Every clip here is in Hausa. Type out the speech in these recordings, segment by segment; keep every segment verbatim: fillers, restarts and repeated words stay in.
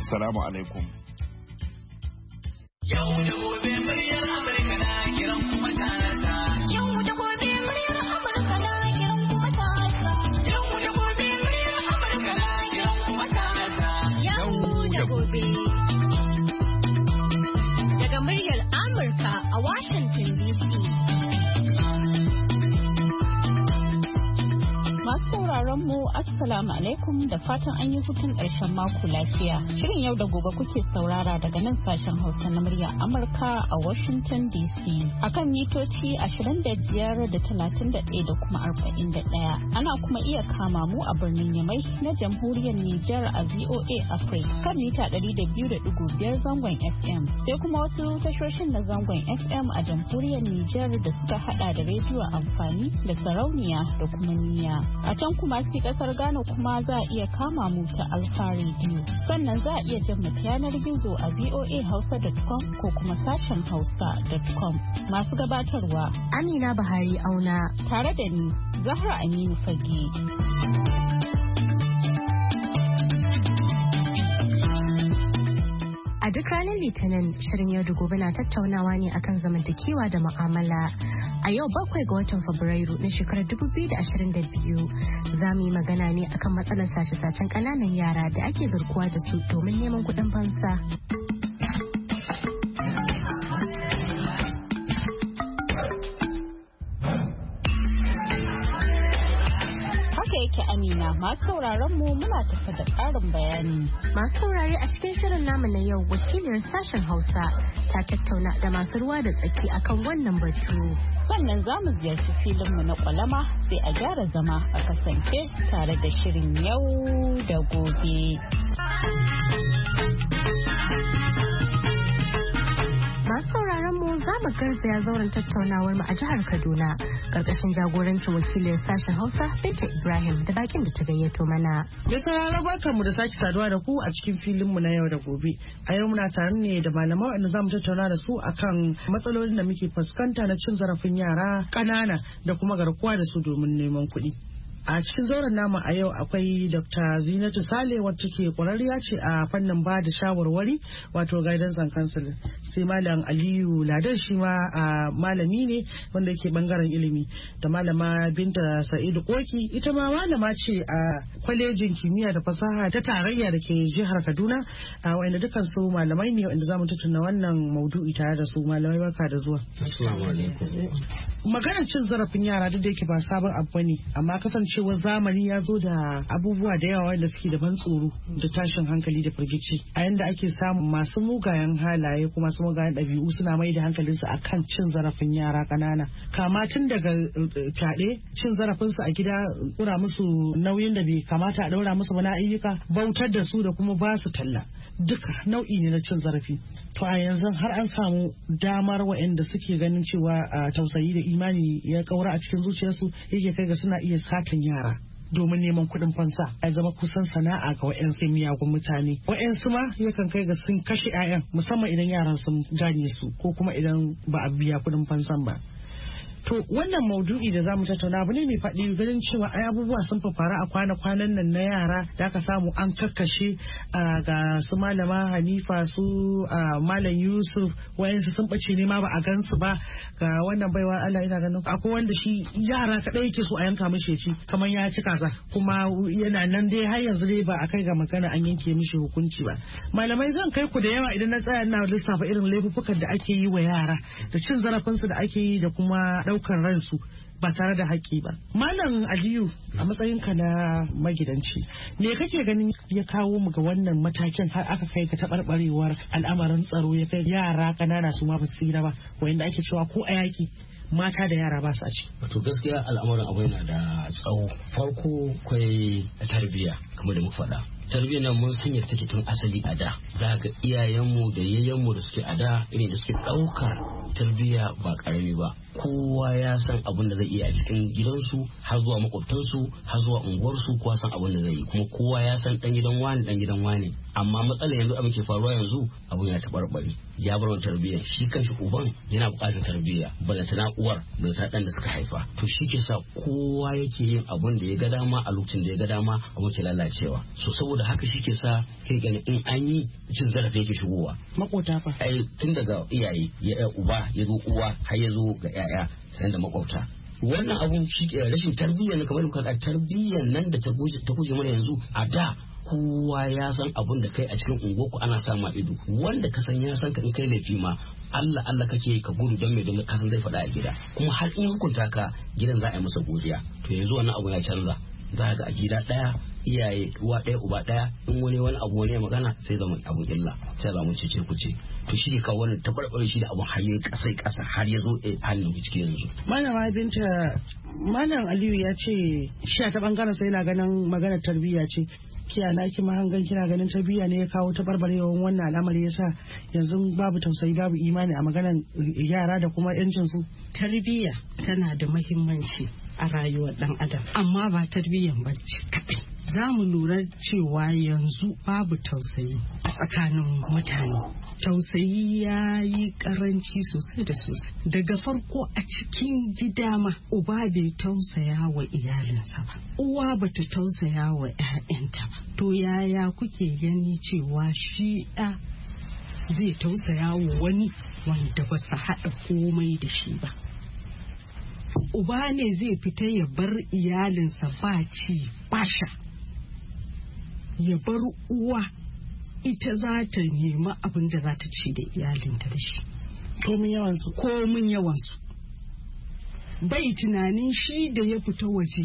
Wassalamu alaikum. Yau da gobe muryar Amurka na kiran kuma tasa. Yau da gobe muryar Amurka na kiran kuma tasa. Yau da gobe muryar Amurka na kiran kuma tasa. Yau da gobe. Daga muryar Amurka a Washington D C. sauraron mu assalamu alaikum da fatan an yi hutun ƙarshen mako lafiya. Shirin yau da gobe kuke saurara daga nan sashen Hausa na murya Amurka a Washington D C akan mitoci ashirin da biyar da talatin da ɗaya da kuma arba'in da ɗaya. Ana kuma iya kama mu a birnin Yamai na Jamhuriyar Nijar a V O A Africa kan mita ɗari da biyu da ɗigo biyar zangon F M. Sai kuma wasu tashoshin na zangon F M a Jamhuriyar Nijar da suka hada da rediyo amfani da sarauniya da kuma niya. A can kuma sai kasar Ghana kuma za a iya kama mu ta Alfa Radio. Sannan za a iya jin mu yanar gizo a v o a hausa dot com ko kuma sashen hausa dot com. Masu gabatarwa Amina Bahari Auna tare da ni Zahra Aminu Fage. A duk ranar Litinin shirin yau da gobe na tattaunawa ne akan zamantakewa da mu'amala. A yau bakwai ga watan Fabrairu na shekarar dubu biyu da ashirin da biyu za mu yi magana ne akan matsalar sace-sacen ƙananan yara da ake garkuwa da su domin neman kuɗin fansa. yake Amina masu sauraron mu muna tafi da ƙarin bayani. Masu saurare a cikin shirin namu na yau wakilin sashen Hausa ta tattauna da masu ruwa da tsaki akan wannan batu. Sannan za mu ziyarci filinmu na kwalama sai a gyara zama a kasance tare da shirin yau da gobe. Masu sauraron mu za mu garzaya zauren tattaunawar mu a jihar Kaduna karkashin jagorancin wakilin sashen Hausa Binta Ibrahim da bakin da ta gayyato mana. Da sauraron barkan mu da sake saduwa da ku a cikin filin mu na yau da gobe. A yau muna tare ne da malamai wanda zamu tattauna da su akan matsalolin da muke fuskanta na cin zarafin yara ƙanana da kuma garkuwa da su domin neman kuɗi. A cikin zauren namu a yau akwai Doctor Zinatu Sale wacce ke kwararriya ce a fannin ba da shawarwari wato guidance and counseling. Sai Malam Aliyu Ladan shi ma a malami ne wanda yake bangaren ilimi da Malama Binta Sa'idu Koki ita ma malama ce a kwalejin kimiyya da fasaha ta tarayya da ke jihar Kaduna a wanda dukan su malamai ne wanda zamu tattauna wannan maudu'i tare da su. Malamai barka da zuwa. Assalamu alaikum. Maganar cin zarafin yara duk da yake ba sabon abu ne amma kasance cewa zamani ya zo da abubuwa da yawa wanda suke da ban tsoro da tashin hankali da firgici a yanda ake samun masu mugayen halaye kuma masu mugayen ɗabi'u suna mai da hankalinsu akan cin zarafin yara ƙanana kama tun daga fyaɗe cin zarafinsu a gida kura musu nauyin da bai kamata a ɗaura musu wani ayyuka bautar da su da kuma ba su talla duka nau'i ne na cin zarafi. To a yanzu har an samu damar waɗanda suke ganin cewa tausayi da imani ya kaura a cikin zuciyarsu yake kai ga suna iya satan yara domin neman kuɗin fansa a zama kusan sana'a ga wa'yansu miyagun mutane. Wa'yansu ma yakan kai ga sun kashe 'ya'yan musamman idan yaran sun gane su ko kuma idan ba a biya kuɗin fansan ba. To wannan maudu'i da zamu tattauna abu ne mai faɗi ganin cewa ai abubuwa sun faru a kwana-kwanan nan na yara da aka samu an kakkashe ga su malama Hanifa su malam Yusuf wayansu sun bace ne ma ba a gansu ba ga wannan baiwa Allah ina ganin akwai wanda shi yara kadai yake so a yanka mishi ci kamar ya ci kaza kuma yana nan dai har yanzu dai ba a kai ga magana an yanke mishi hukunci ba. Malamai zan kai ku da yawa idan na tsaya ina lissafa irin laifukan da ake yi wa yara da cin zarafinsu da ake yi da kuma daukar ransu ba tare da haƙƙi ba. Malam Aliyu a matsayinka na magidanci me kake ganin ya kawo mu ga wannan matakin har aka kai ga taɓarɓarewar al'amarin tsaro ya kai yara ƙanana su ma ba su tsira ba wanda ake cewa ko a yaƙi mata da yara ba su a ci. Wato gaskiya al'amarin abu yana da tsawo. Farko kwai tarbiyya kamar da muka faɗa. Tarbiyyar nan mun sanya take tun asali a da. Za ga iyayenmu da yayyenmu da suke a da irin da suke ɗaukar tarbiyya ba ƙarami ba. Kowa ya san abin da zai iya a cikin gidansu har zuwa makwabtansu har zuwa unguwarsu kowa san abin da zai yi kuma kowa ya san ɗan gidan wani ɗan gidan wani. Amma matsalar yanzu abin ke faruwa yanzu abin ya taɓarɓare ya bar wani tarbiyya shi kanshi uban yana buƙatar tarbiyya balantana uwar balantana ɗan da suka haifa to shi ke sa kowa yake yin abin da ya ga dama a lokacin da ya ga dama abin ke lalacewa so saboda saboda haka shi ke sa kai gani in an yi cin zarafi yake shigowa makota fa ai tun daga iyaye ya uba ya zo uwa har ya zo ga yaya sai da makwabta wannan abun shi rashin tarbiyya ne kamar muka tarbiyyar nan da ta guje ta guje mana yanzu a da kowa ya san abun da kai a cikin unguwarku ana sa ma ido wanda ka san ya san ka in kai laifi ma Allah Allah kake ka gudu don me don ka san zai faɗa a gida kuma har in hukunta ka gidan za a yi masa godiya to yanzu wannan abu ya canza za ga a gida ɗaya iyaye uwa ɗaya uba ɗaya in wani wani abu wani magana sai zama abu illa sai zama cece kuce to shi ne kawo wannan tabarbare shi da abun har ya kasai kasa har ya zo halin da ciki yanzu. Malama Binta Malam Aliyu ya ce shi a ta bangaren sai yana ganin maganar tarbiyya ce kiya na ki mahangan kina ganin tarbiyya ne ya kawo tabarbarewan wannan al'amari yasa yanzu babu tausayi babu imani a maganar yara da kuma yancin su. Tarbiyya tana da muhimmanci a rayuwar dan adam amma ba tarbiyyan barci kadai. Za mu lura cewa yanzu babu tausayi a tsakanin mutane. Tausayi ya yi karanci sosai da sosai. Daga farko a cikin gida ma uba bai tausaya wa iyalinsa ba. Uwa bata tausaya wa 'ya'yanta ba. To yaya kuke gani cewa shi ɗa zai tausaya wa wani wanda ba su haɗa komai da shi ba? Uba ne zai fita ya bar iyalinsa ba ci ba sha. Ya bar uwa ita za ta nemi abin da za ta ci da iyalinta da shi. Komin yawansu. Komin yawansu. Bai tunanin shi da ya fita waje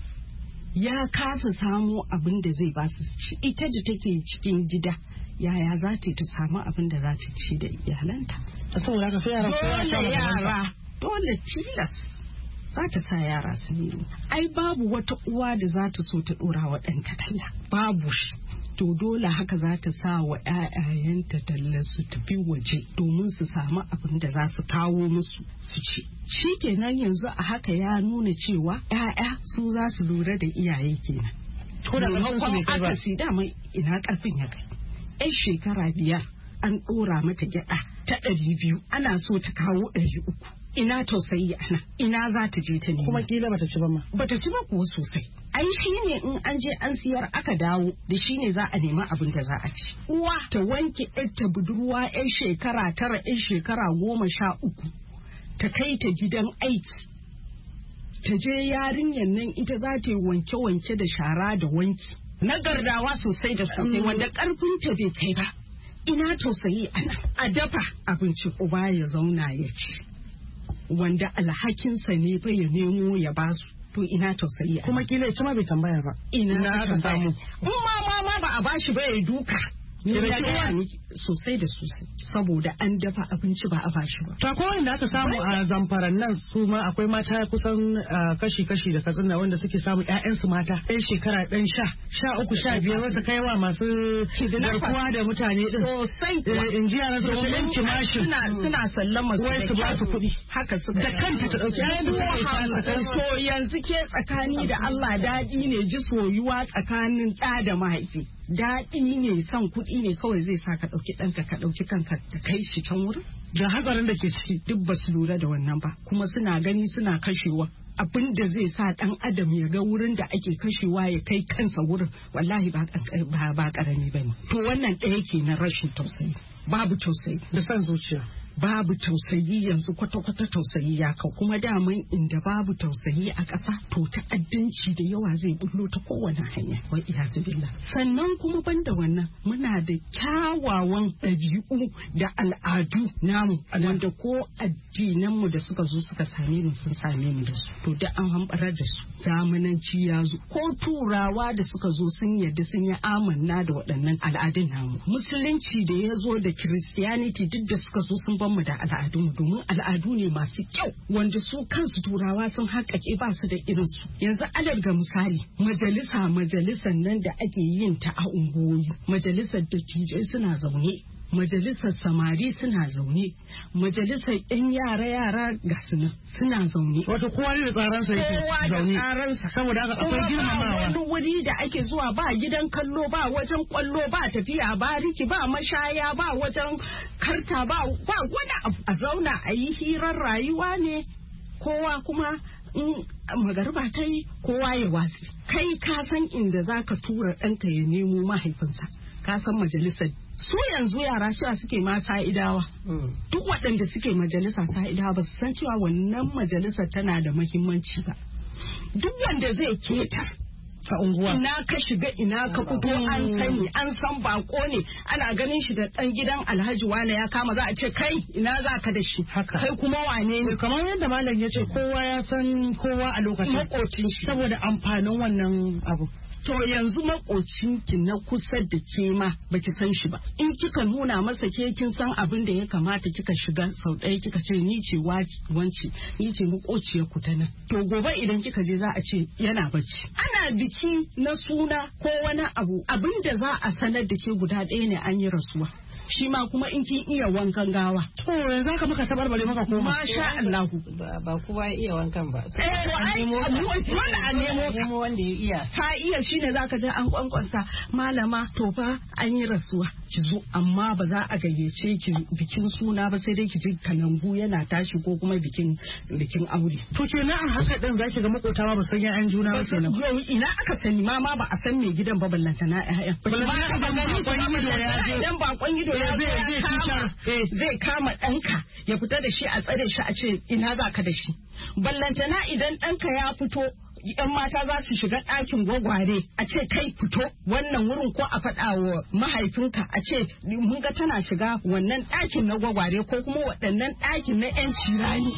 ya kasa samo abin da zai basu ci. Ita da take cikin gida yaya za ta ta samu abin da za ta ci da iyalanta. Saboda haka sai yara dole yara dole tilas za ta sa yara su nemi. Ai babu wata uwa da za ta so ta dora wa ɗanta talla. Babu shi. To dole haka za ta sa wa ‘ya'yayanta talla su tafi waje domin su samu abin da za su kawo musu su ci. Shi kenan yanzu a haka ya nuna cewa ‘ya'ya su za su lura da iyaye kenan. Ko da ƙarfin su aka si dama ina ƙarfin ya kai. ‘Yan shekara biyar an ɗora mata gyaɗa ta ɗari biyu ana so ta kawo ɗari uku. Ina tausayi ana ina za ta je ta nemi. Kuma kila bata ci ba ma. Bata ci ba kuwa sosai. Ai shi ne in an je an siyar aka dawo da shi ne za a nemi abin da za a ci. Uwa ta wanke ta budurwa yan shekara tara yan shekara goma sha uku ta kai ta gidan aiki. Ta je yarinyar nan ita za ta yi wanke-wanke da shara da wanki. Na gardawa sosai da sosai wanda karfinta bai kai ba. Ina tausayi ana. A dafa abinci uba ya zauna ya ci. Wanda alhakinsa ne fa ya nemo ya basu to ina tausayi kuma kila ita ma bai tambaya ba ina aka samu in ma ma ba a bashi ba ya duka sosai da sosai saboda an dafa abinci ba a bashi ba. To akwai wanda aka samu a Zamfaran nan su ma akwai mata kusan kashi-kashi da katsina wanda suke samu ƴaƴansu mata ɗan shekara ɗan sha sha uku sha biyar wasu kaiwa masu garkuwa da mutane din. Sosai in ji yaran su ta yanki mashin. Suna suna sallama su wai su ba su kuɗi. Haka suka da kanta ta ɗauki ƴaƴan da take so yanzu ke tsakani da Allah daɗi ne ji soyuwa tsakanin ɗa da mahaifi. Daɗi ne son kuɗi ne kawai zai sa ka ɗauki ɗanka ka ɗauki kanka ka kai shi can wurin. Da hatsarin da ke ciki duk ba su lura da wannan ba kuma suna gani suna kashewa abin da zai sa ɗan adam ya ga wurin da ake kashewa ya kai kansa wurin wallahi ba ba ƙarami ba ne. To wannan ɗaya ke na rashin tausayi babu tausayi da son zuciya. Babu tausayi yanzu kwata-kwata tausayi ya kau kuma daman inda babu tausayi a ƙasa to ta'addanci da yawa zai bullo ta kowane hanya wa iyazu billah. Sannan kuma banda wannan muna da kyawawan ɗabi'u da al'adu namu wanda ko addinanmu da suka zo suka same mu sun same mu da su to da an hambarar da su zamananci ya zo ko turawa da suka zo sun yadda sun yi amanna da waɗannan al'adun namu musulunci da ya zo da christianity duk da suka zo sun mu da al'adunmu domin al'adu ne masu kyau wanda su kansu turawa sun haƙaƙe ba su da irinsu yanzu alal ga misali majalisa majalisan nan da ake yin ta a unguwoyi majalisar dattijai suna zaune majalisar samari suna zaune majalisar yan yara yara ga suna suna zaune wato kowa ne da tsaransa yake zaune saboda haka akwai girmamawa wani wuri da ake zuwa ba gidan kallo ba wajen kwallo ba tafiya ba riki ba mashaya ba wajen karta ba ba wani abu a zauna a yi hirar rayuwa ne kowa kuma in magariba ta yi kowa ya watsi. Kai ka san inda za ka tura ɗanka ya nemo mahaifinsa, ka san majalisar. Su yanzu yara cewa suke ma sa'idawa. Duk waɗanda suke majalisa sa'idawa ba su san cewa wannan majalisar tana da muhimmanci ba. Duk wanda zai keta a unguwa, ina ka shiga ina ka fito an sani, an san bako ne, ana ganin shi da ɗan gidan Alhaji wane ya kama, za a ce kai ina za ka da shi, kai kuma wane ne. Kamar yadda malam ya ce kowa ya san kowa a lokacin makocin shi saboda amfanin wannan abu. To yanzu makocinki na kusa da ke ma baki san shi ba. In kika nuna masa ke kin san abin da ya kamata kika shiga sau ɗaya kika ce ni ce wance, ni ce makociyar ku ta nan. To gobe idan kika je za a ce yana bacci. Ana biki na suna ko wani abu, abin da za a sanar da ke guda ɗaya ne an yi rasuwa. Shi ma kuma in kin iya wankan gawa. To yanzu haka muka tabarbare maka koma. Masha Allah. Ba kowa ya iya wankan ba. Eh to ai wanda a nemo wanda ya iya. Ta iya shine zaka je an kwankwansa malama to fa an yi rasuwa ki zo, amma ba za a gayyace ki bikin suna ba, sai dai ki ji kanambu yana tashi ko kuma bikin bikin aure. To kenan a haka din zaki ga makota ba san ƴaƴan juna ba kenan. Yau ina aka sani ma ma ba a san me gidan ba ballanta na ƴaƴan. Ba bakon ido ya zai kama ɗanka ya fita da shi a tsare shi a ce ina za ka da shi. Ballantana idan ɗanka ya fito yan mata za su shiga ɗakin gwagware a ce kai fito wannan wurin, ko a faɗa wa mahaifinka a ce mun ga tana shiga wannan ɗakin na gwagware ko kuma waɗannan ɗakin na 'yan cirani.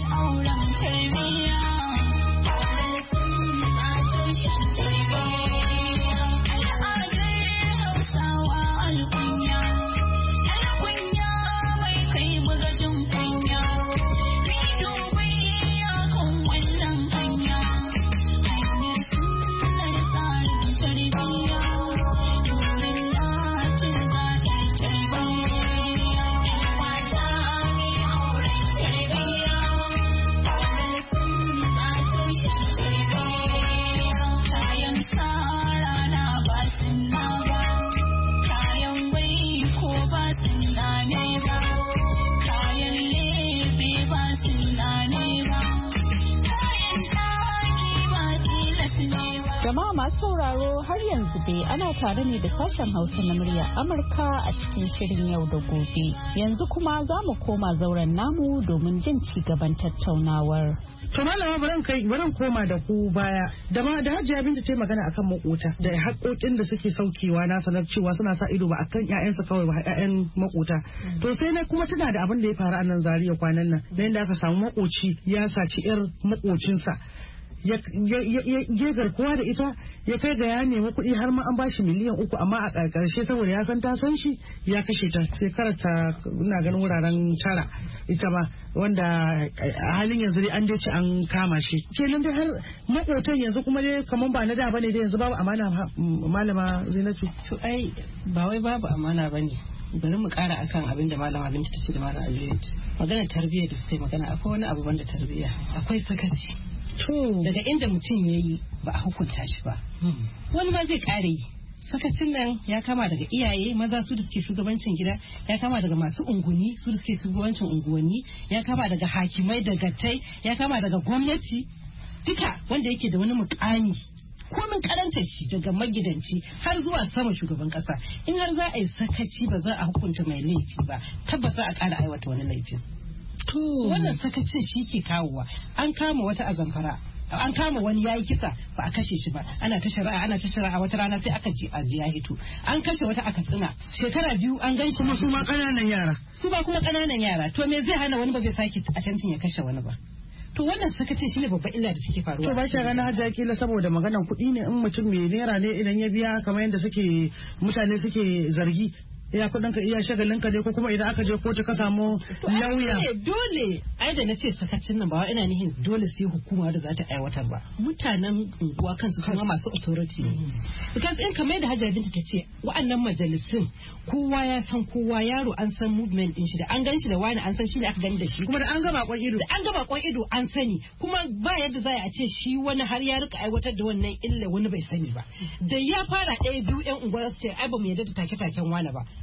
Jama'a masu sauraro har yanzu dai ana tare ne da sashen Hausa na murya Amurka a cikin shirin yau da gobe. Yanzu kuma za mu koma zauren namu domin jin ci gaban tattaunawar. To malama baran kai baran koma da ku baya da ma da Hajiya Binta ta magana akan makota da haƙoƙin da suke saukewa, na sanar cewa suna sa ido ba akan ƴaƴansu kawai ba, ƴaƴan makota. To sai na kuma tana da abin da ya faru a nan Zaria kwanan nan, da yanda aka samu makoci ya saci ƴar makocinsa. ya garkuwa da ita, ya kai ga ya nemi kuɗi har ma an bashi miliyan uku, amma a ƙarshe saboda ya san ta san shi ya kashe ta shekarar ta ina ganin wuraren tara ita ba, wanda a halin yanzu dai an dai ci an kama shi. Kenan dai har makotan yanzu kuma dai kaman ba na da bane dai yanzu babu amana malama Zainatu. To ai ba wai babu amana bane. Bari mu kara akan abin da malama Binta ta ce da malam Aliyu. Magana tarbiyya da suka yi magana, akwai wani abu banda tarbiyya, akwai sakaci. Daga inda mutum ya yi ba a hukunta shi ba, wani ma zai kare yi. Sakacin nan ya kama daga iyaye maza su da suke shugabancin gida, ya kama daga masu unguwanni su da suke shugabancin unguwanni, ya kama daga hakimai da gattai, ya kama daga gwamnati, duka wanda yake da wani mukami komin karanta shi daga magidanci har zuwa sama shugaban kasa. In har za a yi sakaci ba za a hukunta mai laifi ba, tabbas za a kara aiwata wani laifin. Wannan sakacin shi ke kawowa. An kama wata a Zamfara, an kama wani yayi kisa ba a kashe shi ba, ana ta shari'a ana ta shari'a, wata rana sai aka ji a ji ya hito. An kashe wata a Katsina shekara biyu an gan shi, kuma su ma kananan yara su ba kuma kananan yara. To me zai hana wani ba zai sake attempting ya kashe wani ba? To wannan sakacin shine babban illa da take faruwa. To ba shi ranar hajja kila saboda maganan kuɗi ne, in mutum mai naira ne idan ya biya kamar yadda suke mutane suke zargi, iya kudin ka iya shagalin ka ne, ko kuma idan aka je kotu ka samu lauya. Dole ai da nace sakacin nan ba ina nihin dole sai hukuma da za ta aiwatar ba, mutanen unguwa kansu kuma masu authority ne. Because in kamar da Hajiya Binta ta ce wa'annan majalisun kowa ya san kowa, yaro an san movement din shi, da an gan shi da wani an san shi ne aka gani da shi, kuma da an ga bakon ido da an ga bakon ido an sani, kuma ba yadda za a ce shi wani har ya rika aiwatar da wannan illa wani bai sani ba. Da ya fara ɗaya biyu yan unguwa su ce ai ba mu yadda da take-taken wani ba,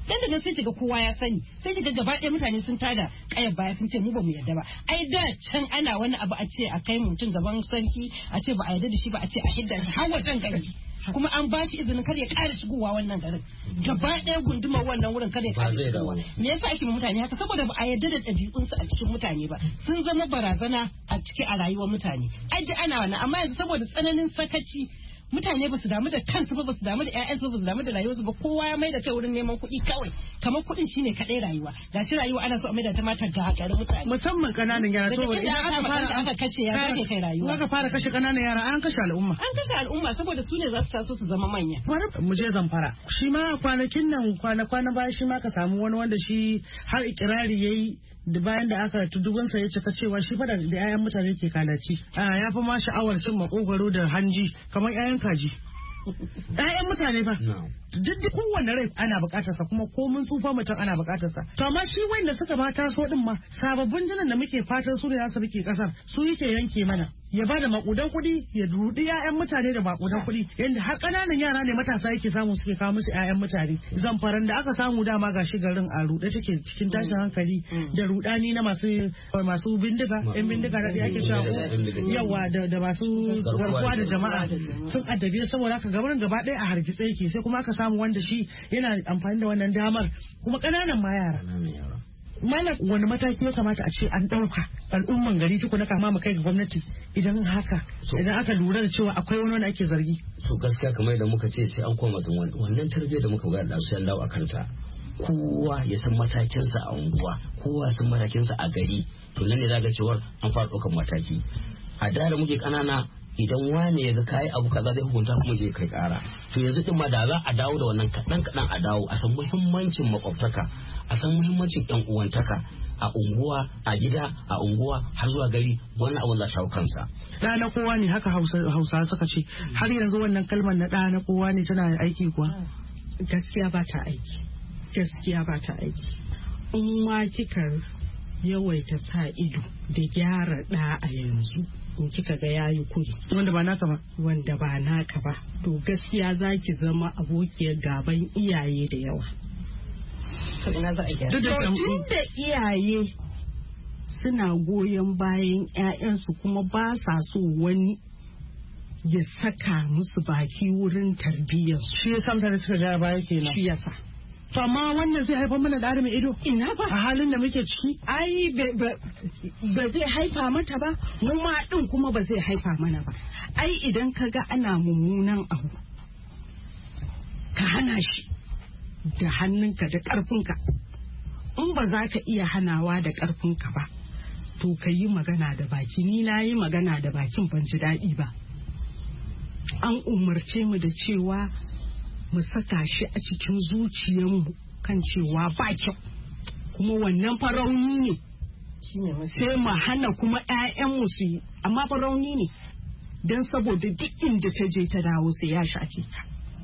dan daga sai kiga kowa ya sani sai kiga gaba ɗaya mutane sun tada kayar baya sun ce mu ba mu yarda ba ai da can ana wani abu a ce a kai mutum gaban sarki a ce ba a yarda da shi ba a ce a hidda shi har wajen gari kuma an ba shi izinin kar ya ƙara shigowa wannan garin gaba ɗaya gundumar wannan wurin kar ya ƙara shigowa me yasa ake mutane haka saboda ba a yarda da ɗabi'unsu a cikin mutane ba sun zama barazana a cikin a rayuwar mutane ai ji ana wannan amma yanzu saboda tsananin sakaci mutane ba su damu da kansu ba ba su damu da ƴaƴansu ba su damu da rayuwarsu ba kowa ya mai da kai wurin neman kuɗi kawai kamar kuɗin shine kaɗai rayuwa ga shi rayuwa ana so a mai da ta mata ga garin mutane musamman kananan yara to idan aka fara aka kashe ya zage kai rayuwa aka fara kashe kananan yara an kashe al'umma an kashe al'umma saboda su ne za su taso su zama manya mu je Zamfara shi ma kwanakin nan kwana kwana baya shi ma ka samu wani wanda shi har ikirari yayi da bayan da aka tudubinsa ya cika cewa shi fada da 'ya'yan mutane ke kalaci ya fi ma sha'awar cin makogwaro da hanji kamar 'ya'yan kaji 'ya'yan mutane fa duk da kowane rai ana bukatarsa kuma komin tsufa mutum ana bukatarsa to amma shi wanda suka ba taso din ma sababbin jinan da muke fatan su ne za su rike kasar su yake yanke mana ya ba da makudan kuɗi ya rudi 'ya'yan mutane da makudan kuɗi yanda har ƙananan yara ne matasa yake samu suke kawo musu 'ya'yan mutane Zamfaran da aka samu dama ga shi garin a ruɗe take cikin tashin hankali da rudani na masu masu bindiga yan bindiga da ake cewa yawa da masu garkuwa da jama'a sun addabe saboda haka gabarin gaba ɗaya a hargitse yake sai kuma aka samu wanda shi yana amfani da wannan damar kuma ƙananan ma yara mana wani mataki ya kamata a ce an ɗauka al'umman gari tukuna kama mu kai ga gwamnati idan haka idan aka lura da cewa akwai wani wanda ake zargi. So gaskiya kamar yadda muka ce sai an koma tun wannan tarbiyyar da muka ga da su yan dawo a kanta kowa ya san matakinsa a unguwa kowa san matakinsa a gari to nan ne za ga cewa an fara ɗaukar mataki a da da muke ƙanana idan wane ya ga kayi abu kaza zai hukunta kuma je kai kara to yanzu din ma da za a dawo da wannan kadan kadan a dawo a san muhimmancin makwabtaka a san muhimmancin yan uwantaka a unguwa a gida a unguwa har zuwa gari wannan abun za shawo kansa da na kowa ne haka Hausa suka ce har yanzu wannan kalmar na da na kowa ne tana aiki kuwa gaskiya ba ta aiki gaskiya ba ta aiki in ma kika yawaita sa ido da gyara da a yanzu in kika ga yayi kuri wanda ba naka ba wanda ba naka ba to gaskiya zaki zama abokiyar gaban iyaye da yawa to ina za a gyara tun da iyaye suna goyon bayan ƴaƴansu kuma ba sa so wani ya saka musu baki wurin tarbiyyar shi yasa mutane suka ja baya kenan shi yasa to amma wannan zai haifar mana da mai ido ina ba a halin da muke ciki ai ba zai haifa mata ba mu ma din kuma ba zai haifa mana ba ai idan ka ga ana mummunan abu ka hana shi da hannunka da ƙarfinka in ba za ka iya hanawa da ƙarfinka ba to ka yi magana da baki ni na yi magana da bakin ban ji daɗi ba an umarce mu da cewa mu saka shi a cikin zuciyarmu kan cewa ba kyau kuma wannan farauni ne sai mu hana kuma 'ya'yanmu su yi amma farauni ne don saboda duk inda ta je ta dawo sai ya shafe ta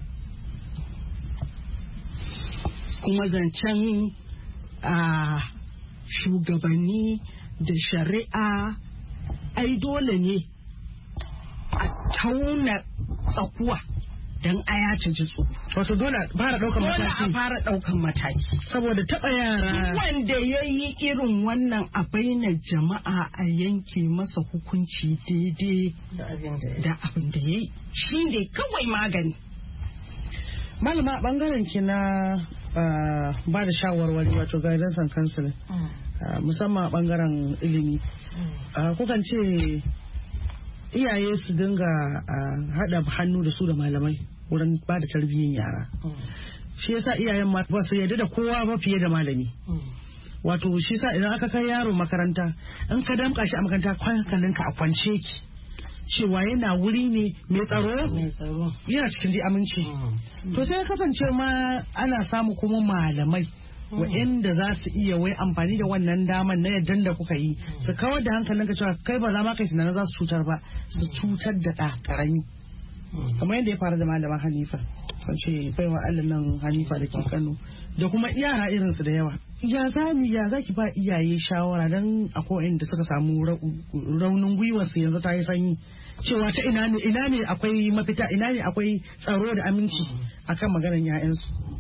kuma zancen a shugabanni da shari'a ai dole ne a tauna tsakuwa dan aya ta ji tsoro. Wato dole a fara daukan mataki. Dole a fara daukan mataki. Saboda taba yara. Wanda ya yi irin wannan a bainar jama'a a yanke masa hukunci daidai da abin da ya yi. Shi ne kawai magani. Malama bangaren ki na ba da shawarwari wato guidance and counseling. Musamman a bangaren ilimi. Kukan ce iyaye su dinga haɗa hannu da su da malamai wurin ba da tarbiyyar yara. Shi yasa iyayen ma ba su yarda da kowa ba fiye da malami. Wato shi yasa idan aka kai yaro makaranta in ka damƙa shi a makaranta hankalinka a kwance ki cewa yana wuri ne mai tsaro yana cikin dai aminci. To sai ya kasance ma ana samu kuma malamai wa'inda za su iya wai amfani da wannan daman na yadda da kuka yi su kawar da hankalin ka cewa kai ba za ma kai tunanin za su cutar ba su cutar da ɗa ƙarami kamar yadda ya faru da malama Hanifa wace baiwa Allah nan Hanifa da ke Kano da kuma yara irin su da yawa ya zani ya zaki ba iyaye shawara dan akwai inda suka samu raunin gwiwar su yanzu ta yi sanyi cewa ta ina ne ina ne akwai mafita ina ne akwai tsaro da aminci akan maganar 'ya'yansu.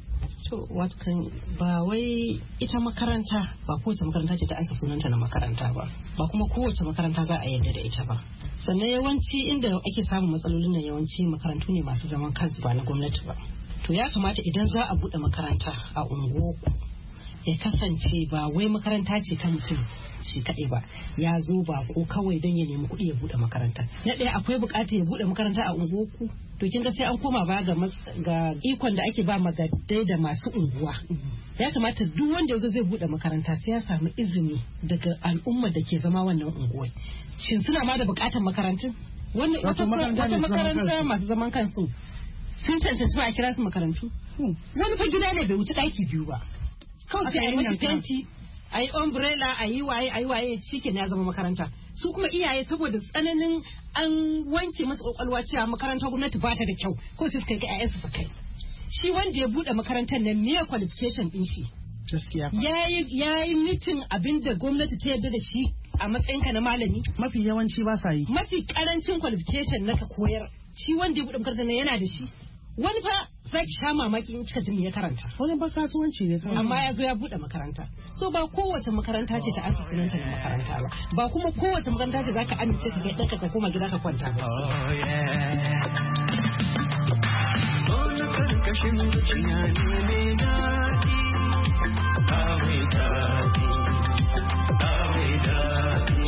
To watakan ba wai ita makaranta ba kowace makaranta ce ta ansa sunanta na makaranta ba ba kuma kowace makaranta za a yarda da ita ba. Sannan yawanci inda ake samun matsalolin nan yawanci makarantu ne masu zaman kansu ba na gwamnati ba. To ya kamata idan za a buɗe makaranta a unguwarku ya kasance ba wai makaranta ce ta mutum shi kaɗai ba ya zo ba ko kawai don ya nemi kuɗi ya buɗe makaranta. Na ɗaya akwai buƙatar ya buɗe makaranta a unguwarku to kin ga sai an koma ba ga ga ikon da ake ba magadai da masu unguwa. Ya kamata duk wanda yazo zai buɗe makaranta sai ya samu izini daga al'ummar da ke zama wannan unguwar. Shin suna ma da buƙatar makarantun? Wannan wata makaranta masu zaman kansu sun cancanci ba a kira su makarantu. Wani fa gida ne bai wuce ɗaki biyu ba. Kawai sai a yi mashi fenti a yi umbrella a yi waye a yi waye shike ya zama makaranta. Su kuma iyaye saboda tsananin an wanke masu kwakwalwa cewa makarantar gwamnati ba ta da kyau ko su suka ga ƴaƴansu su kai. Shi wanda ya bude makarantar nan me qualification din shi? Gaskiya. Yayi yayi mitin abinda gwamnati ta yarda da shi a matsayinka na malami. Mafi yawanci ba sa yi. Mafi karancin qualification na ka koyar. Shi wanda ya bude makarantar nan yana da shi. Wani fa zaki sha mamaki in kika ji me ya karanta. Wani ba kasuwanci ne kawai. Amma ya zo ya bude makaranta. So ba kowace makaranta ce ta aka sunanta na makaranta ba. Ba kuma kowace makaranta ce zaka amince ka kai ɗanka ka koma gida ka kwanta ba. Oh yeah. Dole karkashin zuciya ne mai daɗi. Ba mai daɗi. Ba mai daɗi.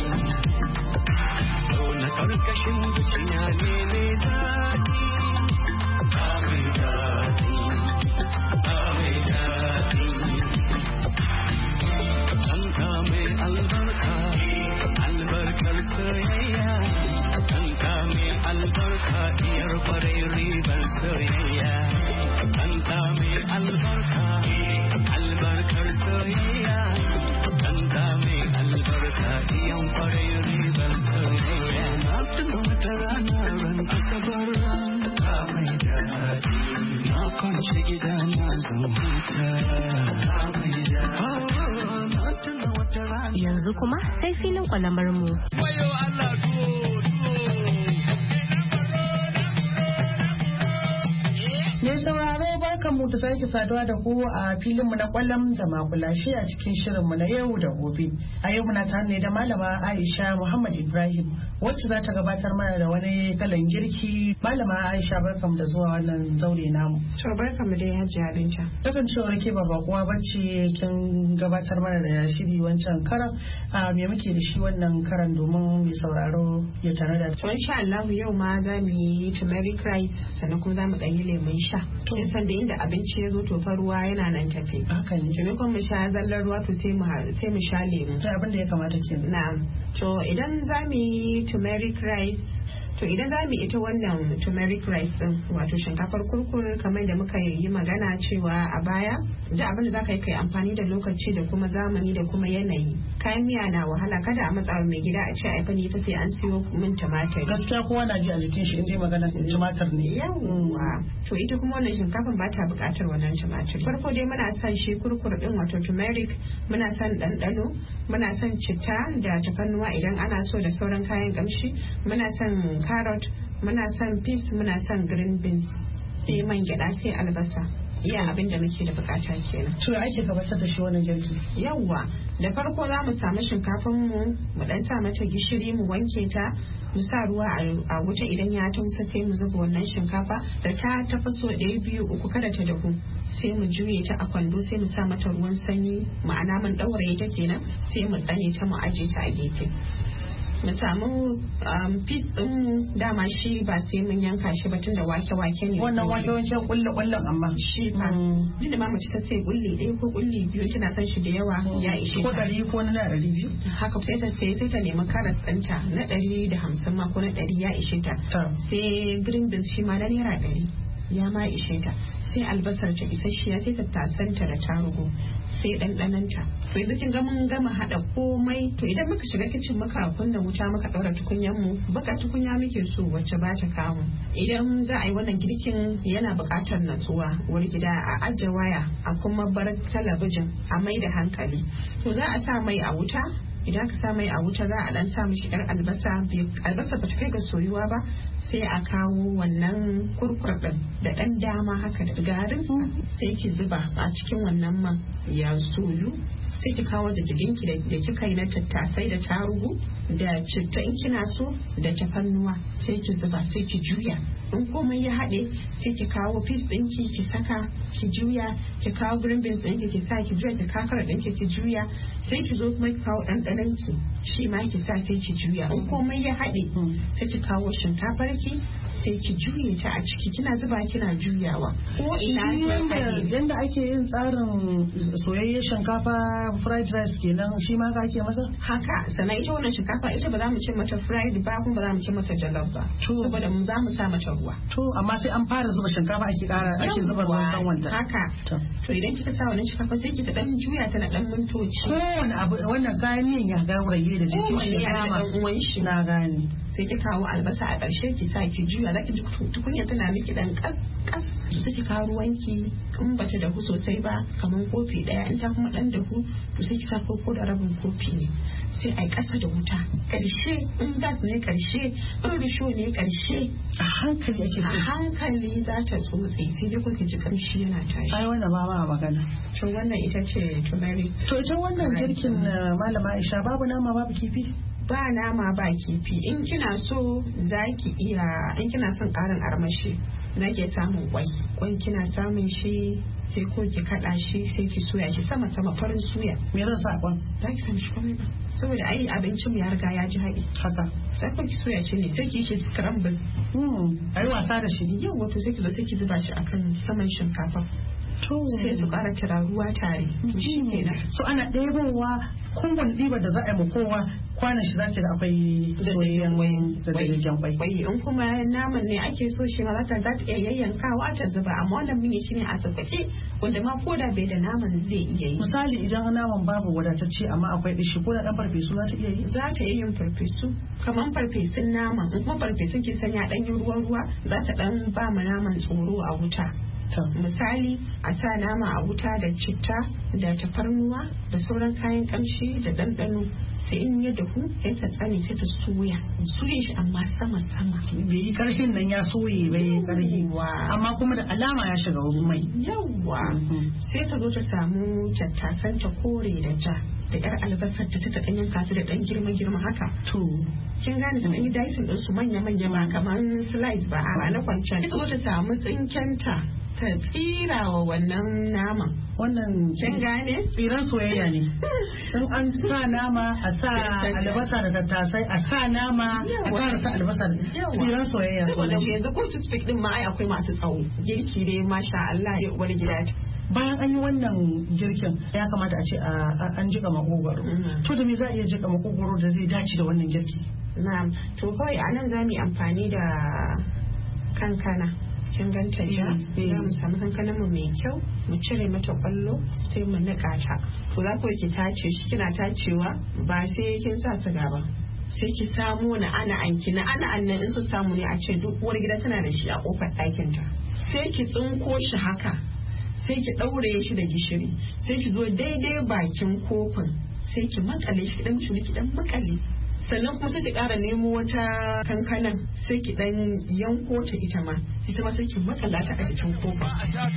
Dole karkashin zuciya ne mai daɗi. Yanzu kuma sai filin kwalamar mu. Me sauraro barkanmu ta sake saduwa da ku a filinmu na kwallon da makulashi a cikin shirinmu na yau da gobe. A yau muna tare ne da malama Aisha Muhammad Ibrahim wacce za ta gabatar mana da wani kalan girki. Malama Aisha barkamu da zuwa wannan zaure namu. To barkamu da yaji abinci. Kasancewar ke ba bakuwa bace kin gabatar mana da shiri wancan karan. A me muke da shi wannan karan domin mai sauraro ya tare da. To insha Allah yau ma za mu yi turmeric rice sannan kuma za mu ɗan yi lemon sha. Kin san da inda abinci ya zo to fa ruwa yana nan tafe. Haka ne. Maimakon mu sha zallar ruwa to sai mu sai mu sha lemu. To abin da ya kamata kenan. Na'am. To idan za mu yi turmeric rice to idan za mu ita wannan turmeric rice din wato shinkafar kurkur kamar da muka yi magana cewa a baya da abin da za ka yi kai amfani da lokaci da kuma zamani da kuma yanayi kayan miya na wahala kada a matsa mai gida a ce ai fa ni fa sai an siyo min tumatir gaskiya kowa na ji a jikin shi inda magana tumatir ne yawwa to ita kuma wannan shinkafar ba ta buƙatar wannan tumatir farko dai muna son shi kurkur din wato turmeric muna son ɗanɗano muna son citta da tafarnuwa idan ana so da sauran kayan kamshi muna son carrot muna son peas muna son green beans sai man gyada sai albasa iya abin da muke da bukata kenan to ake gabatar da shi wannan girki yawwa da farko za mu samu shinkafin mu mu dan sa mata gishiri mu wanke ta mu sa ruwa a wuta idan ya tausa sai mu zuba wannan shinkafa da ta tafaso ɗaya biyu uku kada ta dahu sai mu juye ta a kwando sai mu sa mata ruwan sanyi ma'ana mun ɗauraye ta kenan sai mu tsane ta mu aje ta a gefe mu samu fish din dama shi ba sai mun yanka shi ba tunda wake-wake ne wannan wake-wake kulle kullen amma shi fa duk da ma mace ta sai kulli ɗaya ko kulli biyu tana son shi da yawa ya ishe ko ɗari ko na ɗari biyu haka sai ta sai sai ta nemi karas ɗinta na ɗari da hamsin ma ko na ɗari ya ishe ta sai green beans shi ma na naira ɗari ya ma ishe ta sai albasar ta isasshiya sai tattasanta da tarugu sai ɗanɗananta to yanzu kin ga mun gama haɗa komai to idan muka shiga kicin muka kunna wuta muka ɗaura tukunyar mu baka tukunya muke so wacce ba ta kawo idan za a yi wannan girkin yana buƙatar natsuwa wani gida a ajiye waya a kuma bar talabijin a mai da hankali to za a sa mai a wuta idan ka sa mai a wuta za a dan sa mishi yar albasa albasa ba ta kai ga soyuwa ba sai a kawo wannan kurkur din da dan dama haka da garin sai ki zuba a cikin wannan man ya soyu sai ki kawo jajjaginki da kika yi na tattasai da tarugu da citta in kina so da tafannuwa sai ki zuba sai ki juya in komai ya haɗe sai ki kawo fis ɗinki ki saka ki juya ki kawo green beans ɗinki ki sa ki juya ki kakar ɗinki ki juya sai ki zo kuma ki kawo ɗanɗanon ki shi ma ki sa sai ki juya in komai ya haɗe sai ki kawo shinkafar ki sai ki juye ta a ciki kina zuba kina juyawa ko ina yanda ake yin tsarin soyayyen shinkafa fried rice kenan shi ma ka ake masa haka sannan ita wannan shinkafa ita ba za mu ce mata fried ba kuma ba za mu ce mata jollof ba saboda mu za mu sa mata ruwa to amma sai an fara zuba shinkafa ake kara ake zuba ruwan dan wanda haka to idan kika sa wannan shinkafa sai ki ta dan juya ta na dan mintoci kowane abu wannan kayan miyan ya gauraye da jikin shi ya dan uwan shi na gane sai ki kawo albasa a ƙarshe ki sa ki juya za ki ji tukunya tana miki dan kas kas sai ki kawo ruwanki in bata dahu sosai ba kamar kofi daya in ta kuma dan dahu to sai ki sa koko da rabin kofi ne sai ai kasa da wuta ƙarshe in gas ne ƙarshe in risho ne ƙarshe a hankali ake so a hankali za ta tsotse sai dai kuka ji kamshi yana tashi ai wannan ba ma magana to wannan ita ce turmeric to ita wannan girkin malama Aisha babu nama babu kifi ba nama ba kifi in kina so za ki iya in kina son karin armashi za ki samun kwai kwai kina samun shi sai ko ki kada shi sai ki soya shi sama sama farin suya me zan sa kwan za ki sami shi komai ba saboda ai abincin mu ya riga ya ji haɗi haka sai ko ki soya shi ne sai ki shi scramble hmm ai wasa da shi yau wato sai ki zo sai ki zuba shi akan saman shinkafa to sai su ƙara turaruwa tare to shi kenan so ana ɗebowa kowane ɗiba da za a yi ma kowa kwanan shi za ki ga akwai soyayyen da dagaggen kwai in kuma naman ne ake so shi ma za ta iya yayyankawa ta zuba amma wannan mun yi shi ne a sauƙaƙe wanda ma ko da bai da naman zai iya yi misali idan naman babu wadatacce amma akwai dishi ko da dan farfesu za ta iya yi za ta iya yin farfesu kamar farfesun naman in kuma farfesun ki sanya ɗan yin ruwa ruwa za ta ɗan ba ma naman tsoro a wuta misali a sa nama a wuta da citta da tafarnuwa da sauran kayan kamshi da ɗanɗano sai in ya dahu ya ta tsane sai ta soya soya shi amma sama sama bai yi karfin nan ya soye bai karfi amma kuma da alama ya shiga wurin mai yawa sai ta zo ta samu tattasan ta kore da ja da yar albasar ta ta ɗanyen kasu da ɗan girma girma haka to kin gane ta ɗanyi daisin ɗinsu manya manya ba kamar slice ba a na kwanciyar ta zo ta samu tsinkenta ta tsira wa wannan naman wannan kin gane tsiran soyayya ne in an sa nama a sa albasa da tattasai a sa nama a ƙara sa albasa da tsiran soyayya saboda yanzu ko toothpick din ma ai akwai masu tsawo girki dai masha Allah ya uwar gida bayan an yi wannan girkin ya kamata a ce an jika makogwaro to da me za a iya jika makogwaro da zai dace da wannan girki na'am to kawai a nan za mu yi amfani da kankana kin ganta ja za mu samu kankanan mu mai kyau mu cire mata kwallo sai mu nika ta to za ku ki tace shi kina tacewa ba sai kin sa siga ba sai ki samu na ana anki na ana annan in su samu ne a ce duk uwar gida tana da shi a kofar ɗakin ta sai ki tsinko shi haka sai ki ɗaure shi da gishiri sai ki zo daidai bakin kofin sai ki makale shi dan shuri ki dan makale sannan kuma sai ki ƙara nemo wata kankanan sai ki dan yanko ta ita ma ita ma sai ki makala ta a cikin kofa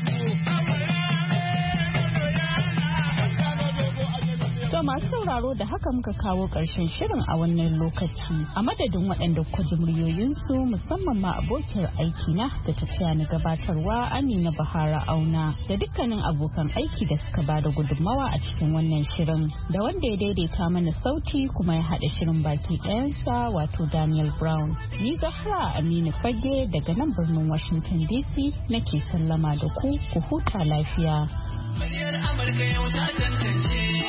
To masu sauraro da haka muka kawo ƙarshen shirin a wannan lokaci a madadin waɗanda kuka ji muryoyinsu musamman ma abokiyar aikina da ta taya ni gabatarwa Amina Bahara Auna da dukkanin abokan aiki da suka ba da gudunmawa a cikin wannan shirin da wanda ya daidaita mana sauti kuma ya haɗa shirin baki ɗayansa wato Daniel Brown. Ni Zahra Aminu Fage daga nan birnin Washington D C nake sallama da ku ku huta lafiya. Muryar Amurka yau ta tantance